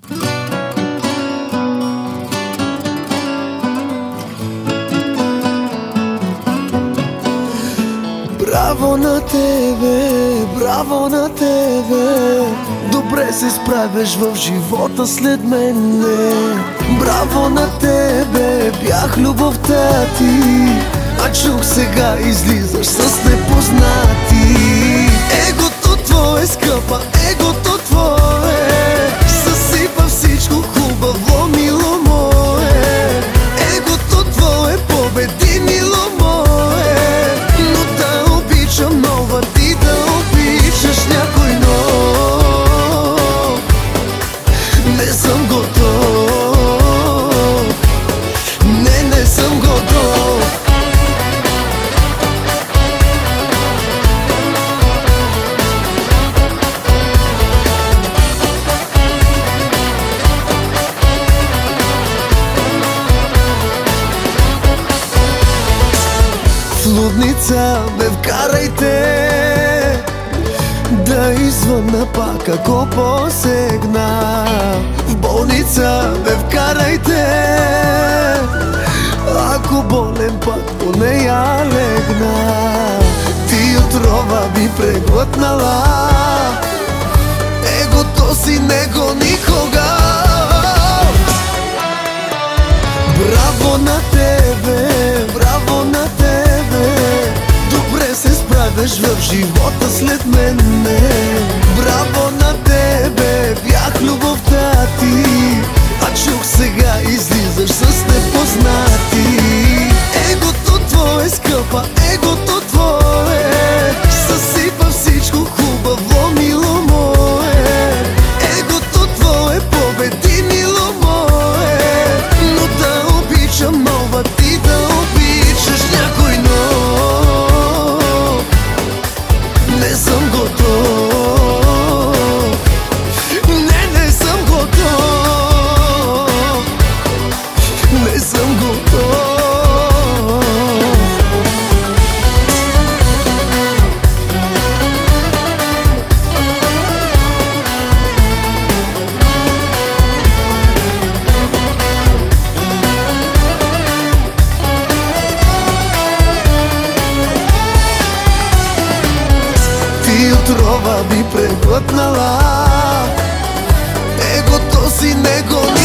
Браво на тебе, браво на тебе. Добре се справяш в живота след мене. Браво на тебе, бях любовта ти, а чух сега излизаш с непознати. Егото твое, скъпа, егото твое съсипа всичко хубаво, мило мое. Егото твое победи, мило мое. Но да обичам нова, ти да обичаш някой нов, не съм готов. Не съм готов. В лудница ме вкарайте, да извънна пак ако посегна. В болница ме вкарайте, ако болен пак по нея легна. Ти отрова би преглътнала, егото си него никога. Браво на тебе, браво на тебе. Добре се справяш в живота след мене. Браво на тебе, бях любовта ти, а чух сега излизаш с непознати. Егото твое, скъпа, егото твое съсипа всичко хубаво, мило мое. Егото твое победи, мило мое. Но да обичам нова, ти да обичаш някой нов, не съм готов. Не съм готов. Не съм готов. Ти отрова би преглътнала, егото си него